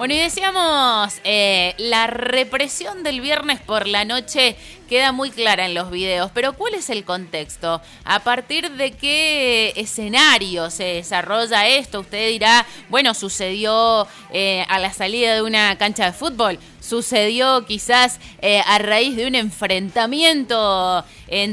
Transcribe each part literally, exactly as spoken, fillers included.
Bueno, y decíamos, eh, la represión del viernes por la noche queda muy clara en los videos, pero ¿cuál es el contexto? ¿A partir de qué escenario se desarrolla esto? Usted dirá, bueno, sucedió eh, a la salida de una cancha de fútbol, sucedió quizás eh, a raíz de un enfrentamiento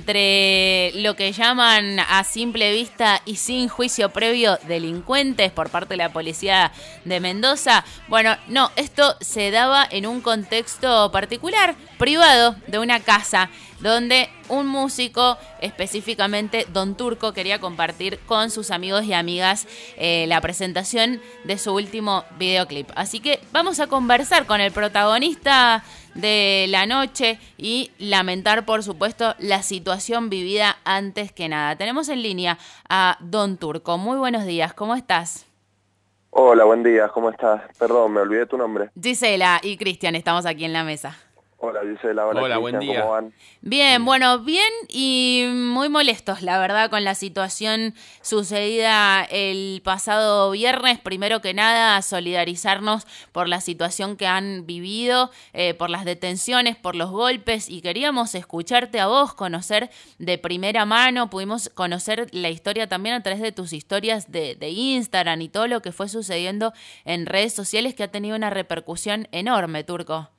entre lo que llaman a simple vista y sin juicio previo delincuentes por parte de la policía de Mendoza. Bueno, no, esto se daba en un contexto particular, privado, de una casa, donde un músico, específicamente Don Turco, quería compartir con sus amigos y amigas eh, la presentación de su último videoclip. Así que vamos a conversar con el protagonista de la noche y lamentar, por supuesto, la situación vivida antes que nada. Tenemos en línea a Don Turco. Muy buenos días, ¿cómo estás? Hola, buen día, ¿cómo estás? Perdón, me olvidé tu nombre. Gisela y Cristian, estamos aquí en la mesa. Hola, Gisela, hola, Hola, buen Cristian, día. ¿cómo van? Bien, bueno, bien y muy molestos, la verdad, con la situación sucedida el pasado viernes. Primero que nada, solidarizarnos por la situación que han vivido, eh, por las detenciones, por los golpes, y queríamos escucharte a vos, conocer de primera mano. Pudimos conocer la historia también a través de tus historias de, de Instagram y todo lo que fue sucediendo en redes sociales, que ha tenido una repercusión enorme, Turco.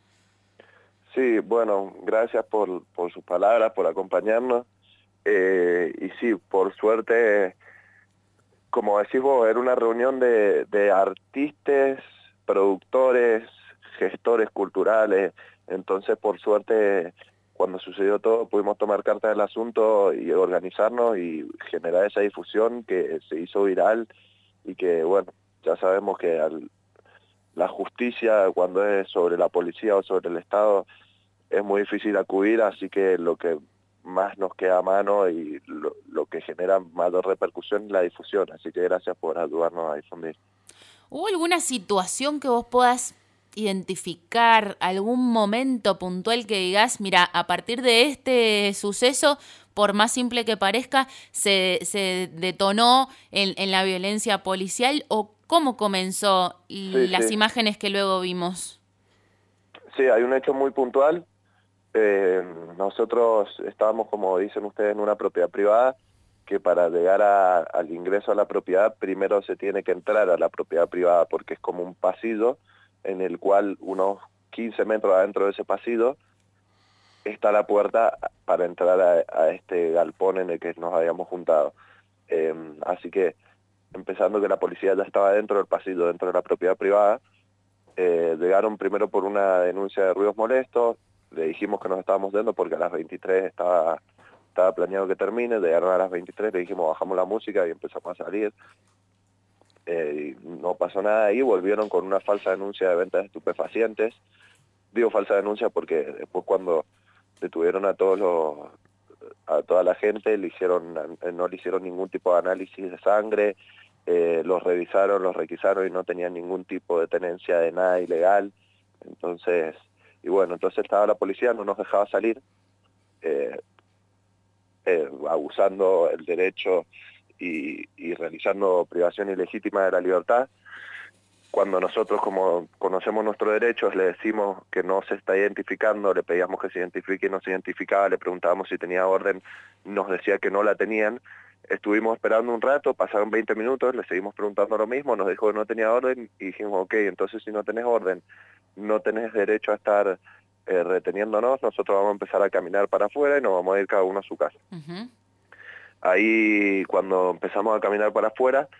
Sí, bueno, gracias por, por sus palabras, por acompañarnos. Eh, y sí, por suerte, como decís vos, era una reunión de, de artistas, productores, gestores culturales. Entonces, por suerte, cuando sucedió todo, pudimos tomar cartas del asunto y organizarnos y generar esa difusión que se hizo viral y que, bueno, ya sabemos que al, la justicia, cuando es sobre la policía o sobre el Estado, es muy difícil acudir, así que lo que más nos queda a mano y lo, lo que genera mayor repercusión es la difusión, así que gracias por ayudarnos a difundir. ¿Hubo alguna situación que vos puedas identificar, algún momento puntual que digas, mira, a partir de este suceso, por más simple que parezca, se, se detonó en, en la violencia policial? ¿O cómo comenzó Sí, las sí. imágenes que luego vimos? Sí, hay un hecho muy puntual. Eh, nosotros estábamos, como dicen ustedes, en una propiedad privada, que para llegar a, al ingreso a la propiedad primero se tiene que entrar a la propiedad privada, porque es como un pasillo en el cual unos quince metros adentro de ese pasillo está la puerta para entrar a, a este galpón en el que nos habíamos juntado. Eh, así que, empezando que la policía ya estaba dentro del pasillo, dentro de la propiedad privada, eh, llegaron primero por una denuncia de ruidos molestos. Le dijimos que nos estábamos yendo porque a las veintitrés estaba, estaba planeado que termine. Llegaron a las veintitrés, le dijimos bajamos la música y empezamos a salir. Eh, y no pasó nada ahí, volvieron con una falsa denuncia de venta de estupefacientes. Digo falsa denuncia porque después, cuando detuvieron a todos los, a toda la gente, le hicieron, no le hicieron ningún tipo de análisis de sangre, eh, los revisaron, los requisaron y no tenían ningún tipo de tenencia de nada ilegal. Entonces, y bueno, entonces estaba la policía, no nos dejaba salir, eh, eh, abusando el derecho y, y realizando privación ilegítima de la libertad. Cuando nosotros, como conocemos nuestros derechos, le decimos que no se está identificando, le pedíamos que se identifique y no se identificaba, le preguntábamos si tenía orden, nos decía que no la tenían. Estuvimos esperando un rato, pasaron veinte minutos, le seguimos preguntando lo mismo, nos dijo que no tenía orden y dijimos, ok, entonces si no tenés orden, no tenés derecho a estar eh, reteniéndonos, nosotros vamos a empezar a caminar para afuera y nos vamos a ir cada uno a su casa. Uh-huh. Ahí, cuando empezamos a caminar para afuera,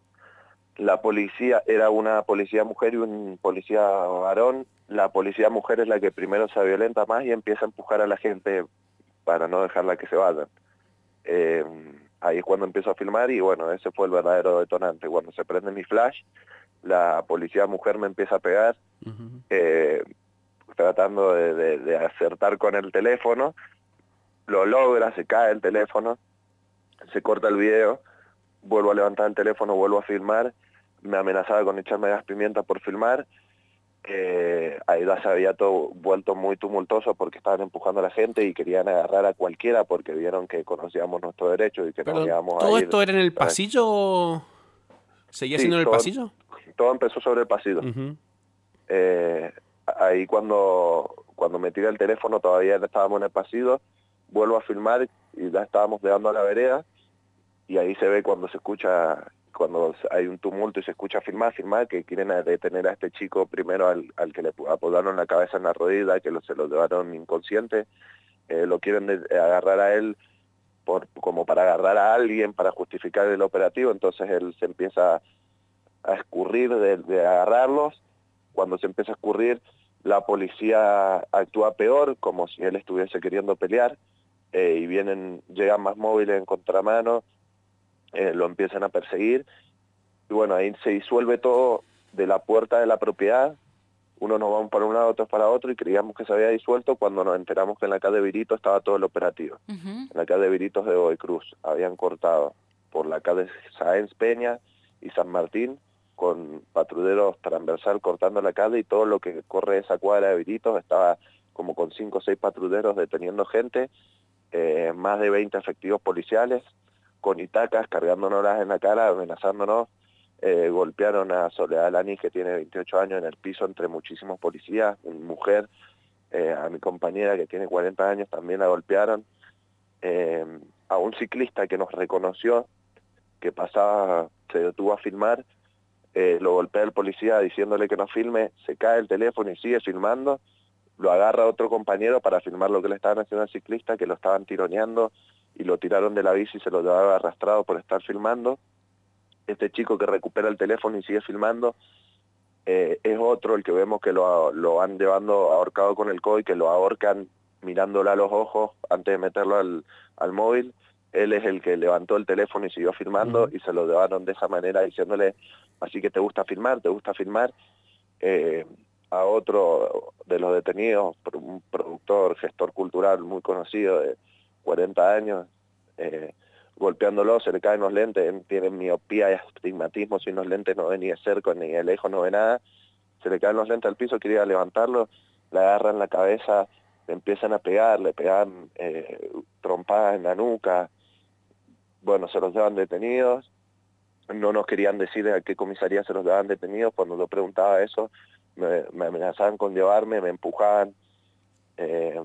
la policía, era una policía mujer y un policía varón. La policía mujer es la que primero se violenta más y empieza a empujar a la gente para no dejarla que se vayan. Eh, ahí es cuando empiezo a filmar y bueno, ese fue el verdadero detonante. Cuando se prende mi flash, la policía mujer me empieza a pegar, uh-huh. eh, tratando de, de, de acertar con el teléfono. Lo logra, se cae el teléfono, se corta el video, vuelvo a levantar el teléfono, vuelvo a filmar, me amenazaba con echarme gas pimienta por filmar. Eh, ahí ya se había todo vuelto muy tumultuoso porque estaban empujando a la gente y querían agarrar a cualquiera porque vieron que conocíamos nuestros derechos y que Perdón, nos íbamos ¿todo a ir. esto era en el pasillo? ¿Seguía Sí, siendo en el todo, pasillo? todo empezó sobre el pasillo. Uh-huh. Eh, ahí cuando, cuando me tiré el teléfono todavía estábamos en el pasillo, vuelvo a filmar y ya estábamos llegando a la vereda, y ahí se ve cuando se escucha, cuando hay un tumulto y se escucha filmar, filmar, que quieren detener a este chico primero al, al que le apodaron la cabeza en la rodilla, que lo, se lo llevaron inconsciente, eh, lo quieren de, agarrar a él por, como para agarrar a alguien, para justificar el operativo, entonces él se empieza a escurrir de, de agarrarlos. Cuando se empieza a escurrir, la policía actúa peor, como si él estuviese queriendo pelear, eh, y vienen, llegan más móviles en contramano, eh, lo empiezan a perseguir, y bueno, ahí se disuelve todo de la puerta de la propiedad, uno nos vamos para un lado, otros para otro, y creíamos que se había disuelto cuando nos enteramos que en la calle Virito estaba todo el operativo. Uh-huh. En la calle Viritos de Godoy Cruz habían cortado por la calle Sáenz Peña y San Martín, con patrulleros transversal cortando la calle, y todo lo que corre esa cuadra de Viritos estaba como con cinco o seis patrulleros deteniendo gente, eh, más de veinte efectivos policiales, con itacas cargándonos en la cara, amenazándonos. Eh, golpearon a Soledad Lani, que tiene veintiocho años, en el piso entre muchísimos policías, una mujer, eh, a mi compañera que tiene cuarenta años también la golpearon, eh, a un ciclista que nos reconoció, que pasaba, se detuvo a filmar, eh, lo golpea el policía diciéndole que no filme, se cae el teléfono y sigue filmando, lo agarra otro compañero para filmar lo que le estaban haciendo al ciclista, que lo estaban tironeando, y lo tiraron de la bici y se lo llevaba arrastrado por estar filmando. Este chico que recupera el teléfono y sigue filmando, eh, es otro, el que vemos que lo, lo van llevando ahorcado con el C O I, que lo ahorcan mirándole a los ojos antes de meterlo al, al móvil. Él es el que levantó el teléfono y siguió filmando, uh-huh. y se lo llevaron de esa manera diciéndole, así que te gusta filmar, te gusta filmar. Eh, a otro de los detenidos, un productor, gestor cultural muy conocido de cuarenta años, eh, golpeándolo, se le caen los lentes, tiene miopía y astigmatismo, sin los lentes no ve ni de cerca ni de lejos, no ve nada, se le caen los lentes al piso, quería levantarlo, le agarran la cabeza, le empiezan a pegar, le pegan eh, trompadas en la nuca, bueno, se los llevan detenidos, no nos querían decir a qué comisaría se los llevaban detenidos, cuando yo preguntaba eso, me, me amenazaban con llevarme, me empujaban. Eh,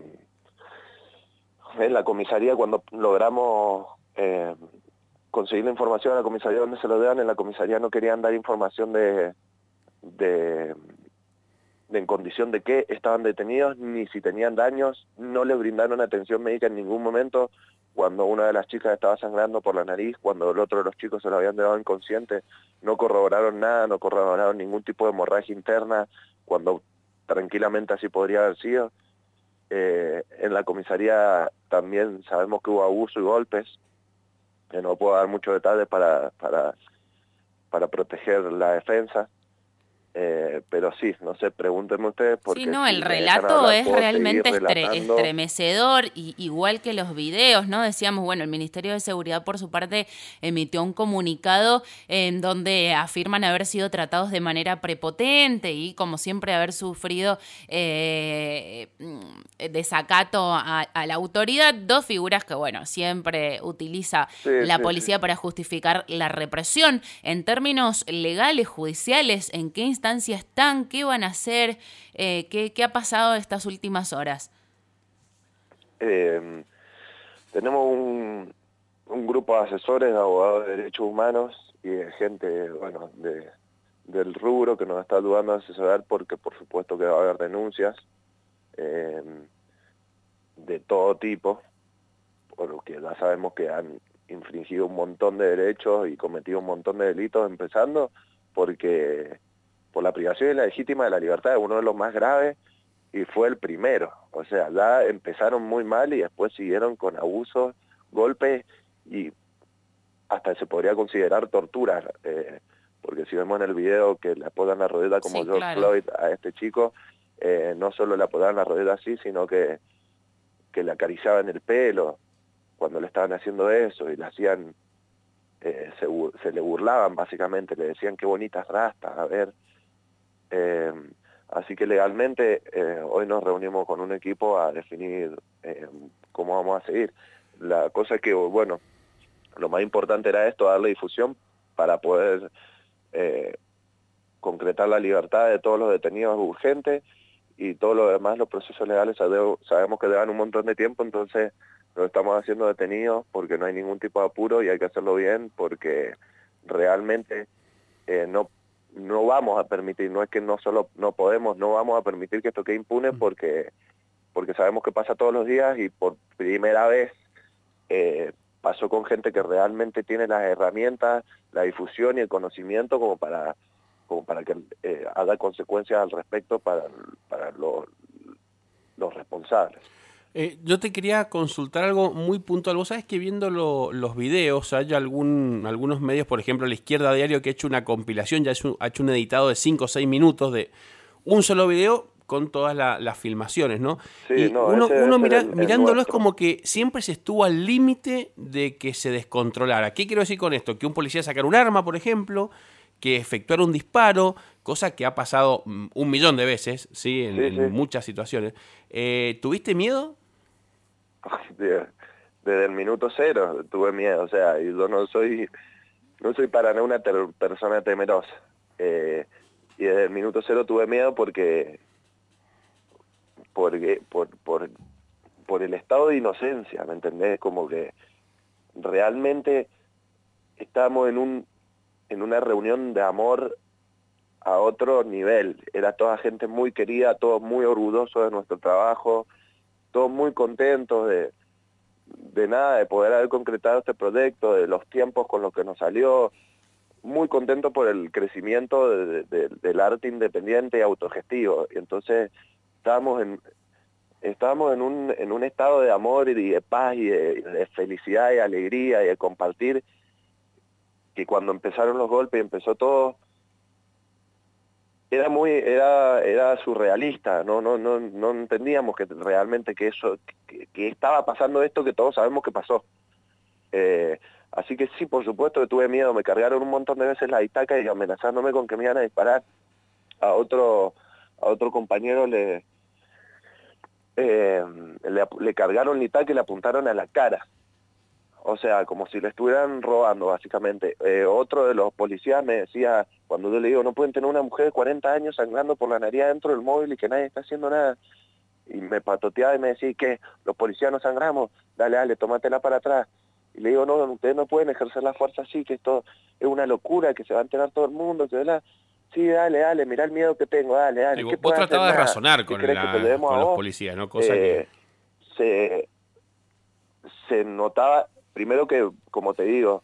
en la comisaría, cuando logramos eh, conseguir la información a la comisaría donde se lo dan, en la comisaría no querían dar información de, de, de en condición de qué estaban detenidos, ni si tenían daños, no les brindaron atención médica en ningún momento. Cuando una de las chicas estaba sangrando por la nariz, cuando el otro de los chicos se lo habían dejado inconsciente, no corroboraron nada, no corroboraron ningún tipo de hemorragia interna, cuando tranquilamente así podría haber sido. Eh, en la comisaría también sabemos que hubo abuso y golpes, que no puedo dar muchos detalles para, para, para proteger la defensa. Eh, pero sí, no sé, pregúntenme ustedes porque... Sí, no, si el relato hablar, es realmente estre relatando. estremecedor, y, igual que los videos, ¿no? Decíamos, bueno, el Ministerio de Seguridad por su parte emitió un comunicado en donde afirman haber sido tratados de manera prepotente y, como siempre, haber sufrido eh, desacato a, a la autoridad, dos figuras que, bueno, siempre utiliza sí, la sí, policía sí. para justificar la represión. En términos legales, judiciales, ¿en qué instancia están? ¿Qué van a hacer? Eh, ¿qué, ¿Qué ha pasado estas últimas horas? Eh, tenemos un, un grupo de asesores, de abogados de derechos humanos y de gente, bueno, de, del rubro que nos está ayudando a asesorar, porque por supuesto que va a haber denuncias eh, de todo tipo, porque ya sabemos que han infringido un montón de derechos y cometido un montón de delitos, empezando porque por la privación ilegítima de la libertad, uno de los más graves, y fue el primero. O sea, ya empezaron muy mal y después siguieron con abusos, golpes, y hasta se podría considerar tortura, eh, porque si vemos en el video que le apodan la rodilla como sí, George claro. Floyd a este chico, eh, no solo le apodaban la rodilla así, sino que, que le acariciaban el pelo cuando le estaban haciendo eso, y le hacían, eh, se, se le burlaban básicamente, le decían qué bonitas rastas, a ver. Eh, así que legalmente eh, hoy nos reunimos con un equipo a definir eh, cómo vamos a seguir. La cosa es que, bueno, lo más importante era esto, darle difusión para poder eh, concretar la libertad de todos los detenidos es urgente, y todo lo demás, los procesos legales sabemos que llevan un montón de tiempo, entonces lo estamos haciendo detenidos porque no hay ningún tipo de apuro y hay que hacerlo bien, porque realmente eh, no no vamos a permitir, no es que no solo no podemos, no vamos a permitir que esto quede impune, porque porque sabemos que pasa todos los días y por primera vez eh, pasó con gente que realmente tiene las herramientas, la difusión y el conocimiento como para como para que eh, haga consecuencias al respecto para, para lo, los responsables. Eh, yo te quería consultar algo muy puntual. Vos sabés que viendo lo, los videos, hay algún, algunos medios, por ejemplo, La Izquierda Diario, que ha hecho una compilación, ya ha hecho un editado de cinco o seis minutos de un solo video con todas la, las filmaciones, ¿no? Sí, y no, uno, ese, uno ese mira, el, el mirándolo nuestro. Es como que siempre se estuvo al límite de que se descontrolara. ¿Qué quiero decir con esto? Que un policía sacara un arma, por ejemplo, que efectuara un disparo, cosa que ha pasado un millón de veces, ¿sí? En, Sí, en sí. muchas situaciones. Eh, ¿Tuviste miedo? Desde, desde el minuto cero tuve miedo, o sea, y yo no soy, no soy para nada una ter persona temerosa. Eh, y desde el minuto cero tuve miedo porque, porque por, por, por el estado de inocencia, ¿me entendés? Como que realmente estábamos en un en una reunión de amor a otro nivel. Era toda gente muy querida, todos muy orgullosos de nuestro trabajo, todos muy contentos de, de nada, de poder haber concretado este proyecto, de los tiempos con los que nos salió, muy contentos por el crecimiento de, de, del arte independiente y autogestivo. Y entonces estábamos en, estábamos en un, en un estado de amor y de paz y de, de felicidad y alegría y de compartir, que cuando empezaron los golpes y empezó todo, era muy, era, era surrealista, no, no, no, no entendíamos que realmente que eso, que, que estaba pasando esto que todos sabemos que pasó. Eh, así que sí, por supuesto que tuve miedo, me cargaron un montón de veces la estaca y amenazándome con que me iban a disparar. A otro, a otro compañero le, eh, le, le cargaron la estaca y le apuntaron a la cara. O sea, como si le estuvieran robando, básicamente. Eh, otro de los policías me decía, cuando yo le digo, no pueden tener una mujer de cuarenta años sangrando por la nariz dentro del móvil y que nadie está haciendo nada. Y me patoteaba y me decía, ¿qué? ¿Los policías no sangramos? Dale, dale, tómatela para atrás. Y le digo, no, ustedes no pueden ejercer la fuerza así, que esto es una locura, que se va a enterar todo el mundo, que ¿verdad? Sí, dale, dale, mirá el miedo que tengo, dale, dale. Sí, ¿Qué vos puedes hacer? tratabas de Nada. razonar ¿Qué con, crees que te la, llevemos con a los vos? policías, ¿no? Cosa eh, que... Se, se notaba, primero que, como te digo,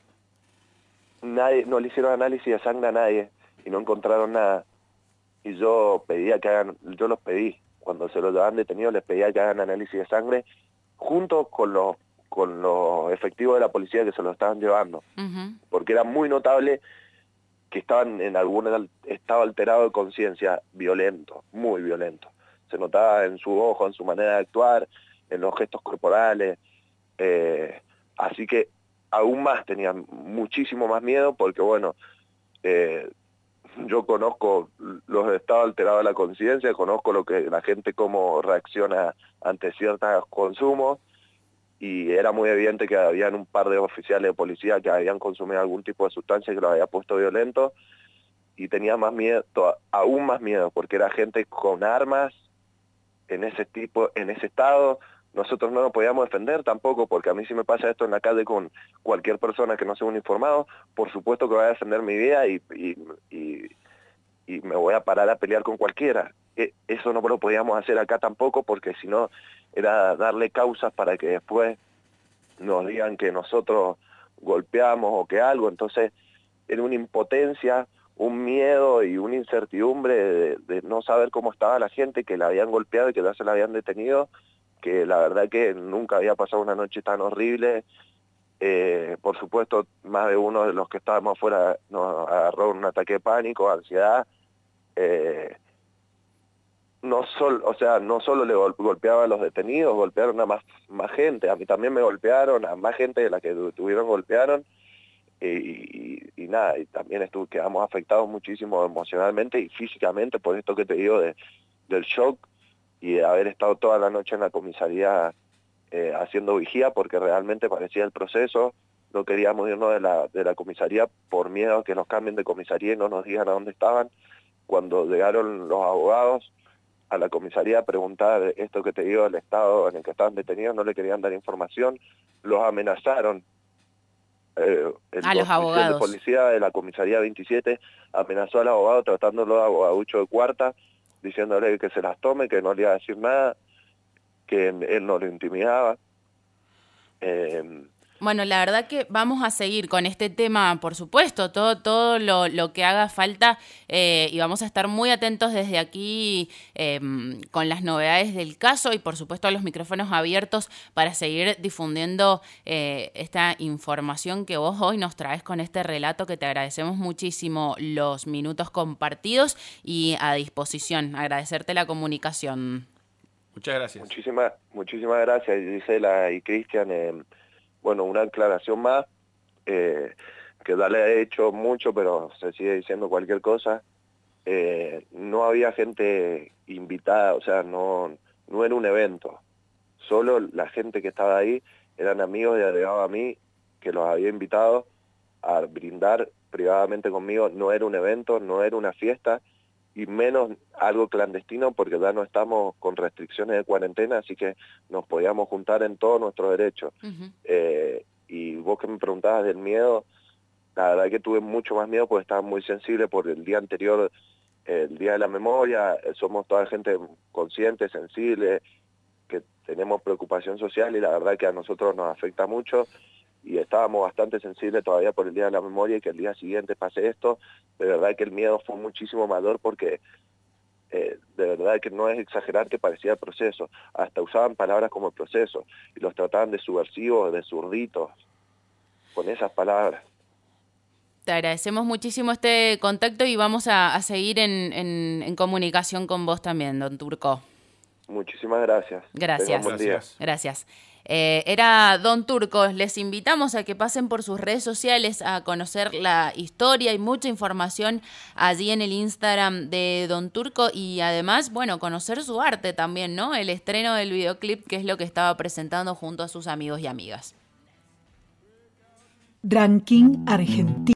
nadie, no le hicieron análisis de sangre a nadie y no encontraron nada. Y yo pedía que hagan, yo los pedí, cuando se los llevaban detenidos les pedía que hagan análisis de sangre junto con los, con los efectivos de la policía que se los estaban llevando. Uh-huh. Porque era muy notable que estaban en algún estado alterado de conciencia, violento, muy violento. Se notaba en su ojo, en su manera de actuar, en los gestos corporales. Eh, así que aún más tenía muchísimo más miedo porque, bueno, eh, yo conozco los estados alterados de la conciencia, conozco lo que la gente cómo reacciona ante ciertos consumos, y era muy evidente que habían un par de oficiales de policía que habían consumido algún tipo de sustancia que los había puesto violento, y tenía más miedo, aún más miedo, porque era gente con armas en ese tipo, en ese estado. Nosotros no nos podíamos defender tampoco, porque a mí si me pasa esto en la calle con cualquier persona que no sea un informado, por supuesto que voy a defender mi vida y, y, y, y me voy a parar a pelear con cualquiera. Eso no lo podíamos hacer acá tampoco, porque si no era darle causas para que después nos digan que nosotros golpeamos o que algo. Entonces era una impotencia, un miedo y una incertidumbre de, de no saber cómo estaba la gente, que la habían golpeado y que ya se la habían detenido, que la verdad que nunca había pasado una noche tan horrible. Eh, por supuesto, más de uno de los que estábamos afuera nos agarró un ataque de pánico, ansiedad. Eh, no solo, o sea, no solo le gol golpeaban a los detenidos, golpearon a más, más gente. A mí también me golpearon, a más gente de la que tuvieron golpearon. Y, y, y nada, y también estuve, quedamos afectados muchísimo emocionalmente y físicamente por esto que te digo de, del shock y de haber estado toda la noche en la comisaría eh, haciendo vigía, porque realmente parecía el proceso. no queríamos irnos de la, de la comisaría por miedo a que nos cambien de comisaría y no nos digan a dónde estaban. Cuando llegaron los abogados a la comisaría a preguntar esto que te digo del estado en el que estaban detenidos, no le querían dar información, los amenazaron. Eh, el a los abogados. de policía de la comisaría veintisiete amenazó al abogado tratándolo de abogaducho de cuarta, diciéndole que se las tome, que no le iba a decir nada, que él no lo intimidaba. Eh, Bueno, la verdad que vamos a seguir con este tema, por supuesto, todo todo lo, lo que haga falta eh, y vamos a estar muy atentos desde aquí eh, con las novedades del caso y por supuesto los micrófonos abiertos para seguir difundiendo eh, esta información que vos hoy nos traes con este relato, que te agradecemos muchísimo los minutos compartidos y a disposición. Agradecerte la comunicación. Muchas gracias. Muchísimas, muchísimas gracias, Gisela y Cristian. Eh, Bueno, una aclaración más, eh, que Dale ha hecho mucho, pero se sigue diciendo cualquier cosa. Eh, no había gente invitada, o sea, no, no era un evento. Solo la gente que estaba ahí eran amigos y agregado a mí, que los había invitado a brindar privadamente conmigo. No era un evento, no era una fiesta, y menos algo clandestino, porque ya no estamos con restricciones de cuarentena, así que nos podíamos juntar en todos nuestros derechos. Uh-huh. eh, y vos que me preguntabas del miedo, la verdad que tuve mucho más miedo porque estaba muy sensible por el día anterior, el Día de la Memoria. Somos toda gente consciente, sensible, que tenemos preocupación social, y la verdad que a nosotros nos afecta mucho. Y estábamos bastante sensibles todavía por el Día de la Memoria, y que el día siguiente pase esto. De verdad que el miedo fue muchísimo mayor, porque eh, de verdad que no es exagerar que parecía el proceso. Hasta usaban palabras como el proceso, y los trataban de subversivos, de zurditos, con esas palabras. Te agradecemos muchísimo este contacto y vamos a, a seguir en, en, en comunicación con vos también, don Turco. Muchísimas gracias. Gracias. Buen día. Gracias. Eh, era don Turco. Les invitamos a que pasen por sus redes sociales a conocer la historia. Hay mucha información allí en el Instagram de don Turco, y además, bueno, conocer su arte también, ¿no? El estreno del videoclip, que es lo que estaba presentando junto a sus amigos y amigas. Ranking Argentino.